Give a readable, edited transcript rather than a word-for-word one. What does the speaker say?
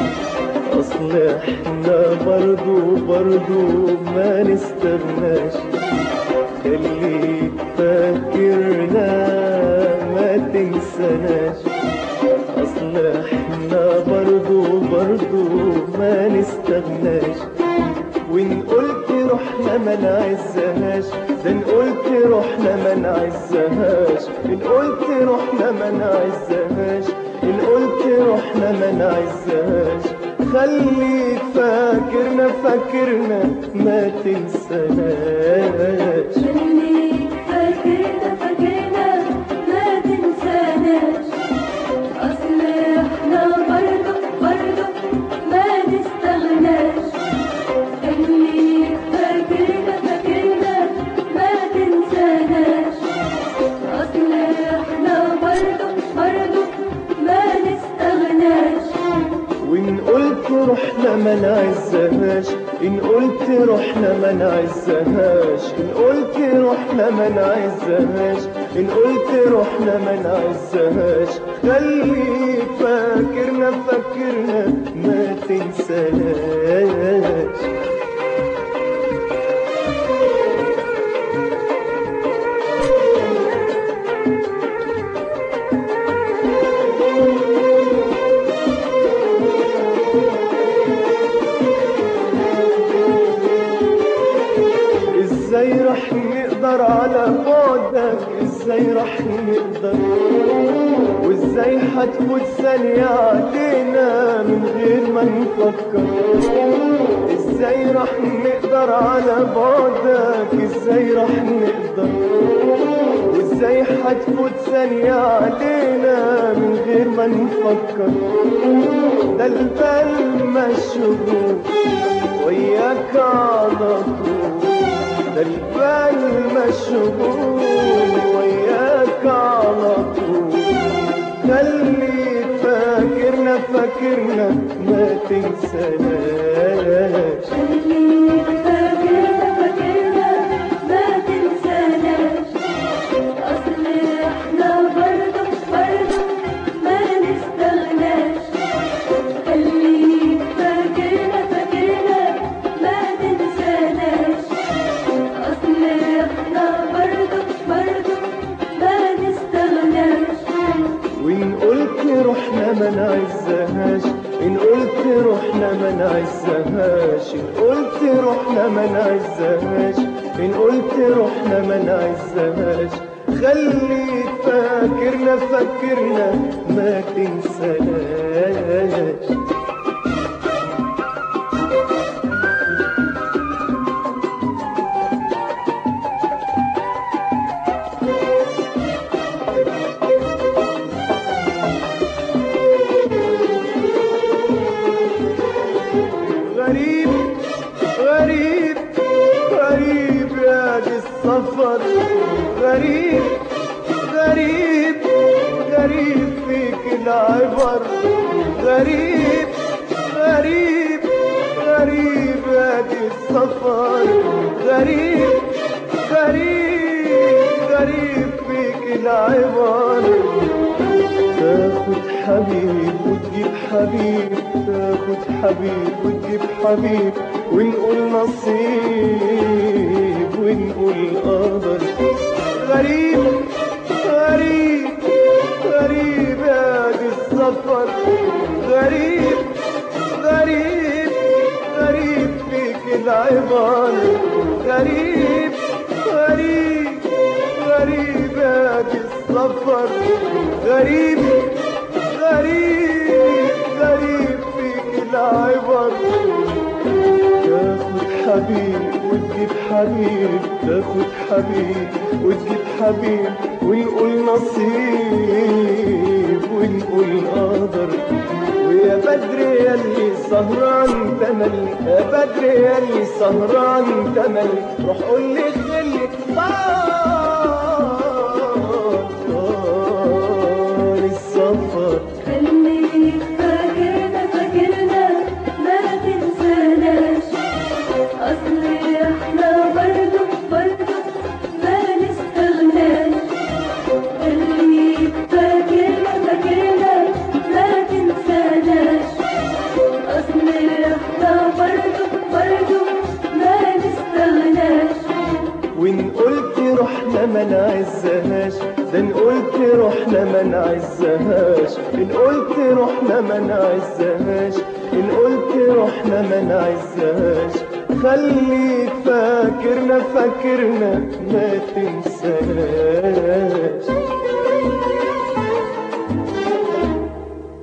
اصل احنا برضو ما نستغناش. خليك فاكرنا ما تنساناش. اصل احنا برضو ما نستغناش. وان قلت روحنا ما نعزهاش، ده ان قلت روحنا ما نعزهاش. ان قلت روحنا ما نعزهاش، ان قلت روحنا ما نعزهاش. خليك فاكرنا ما تنساناش. خليك فاكرنا ما تنساناش. اصل احنا برضو ما نستغناش. خليك فاكرنا ما تنساناش. اصل احنا برضو ما نستغناش. وإن قلت روحنا ما نعزهاش، إن قلت روحنا ما نعزهاش. إن قلت روحنا ما نعزهاش، إن قلت روحنا ما نعزهاش. خليك فاكرنا ما تنساناش. ازاي رح نقدر على بعدك، ازاي رح نقدر، وازاي حتفوت ثانية علينا من غير ما نفكر. ازاي رح نقدر على بعدك، ازاي رح نقدر، وازاي حتفوت ثانية علينا من غير ما نفكر. ده البال مشغول وياك على طول، ده البال مشغول وياك على طول. خليك فاكرنا ما تنساناش. خليك فاكرنا ما تنساناش. اصل احنا برضو ما نستغناش. خليك فاكرنا ما تنساناش. اصل احنا برضو ما نستغناش. وإن قلت روحنا ما نعزهاش، إن قلت روحنا ما نعزهاش. إن قلت روحنا ما نعزهاش، إن قلت روحنا ما نعزهاش. خليك فاكرنا ما تنساناش. غريب غريب غريب يا دي السفر. غريب غريب غريب فيك العبر. غريب غريب غريب يا دي السفر. غريب غريب غريب فيك العبر. تاخد حبيب وتجيب حبيب، تاخد حبيب وتجيب حبيب، ونقول نصيب ونقول قدر. غريب غريب غريب يا دي السفر. غريب غريب غريب فيك العبر. غريب غريب غريب يا دي السفر. غريب غريب غريب فيك العبر. تاخد حبيب وتجيب حبيب، تاخد حبيب وتجيب حبيب، ونقول نصيب ونقول قدر. ويا بدر يلي سهران تملي، يا بدر يلي سهران تملي، روح قول لي خلي طال السفر. خليك فاكرنا ما تنساناش. اصل احنا برضو ما نستغناش. خليك فاكرنا ما تنساناش. إن قلت رحنا ما نعزهاش، ده إن قلت رحنا ما نعزهاش، إن قلت رحنا ما نعزهاش، إن قلت رحنا ما نعزهاش. خليك فاكرنا فاكرنا ما تنساش.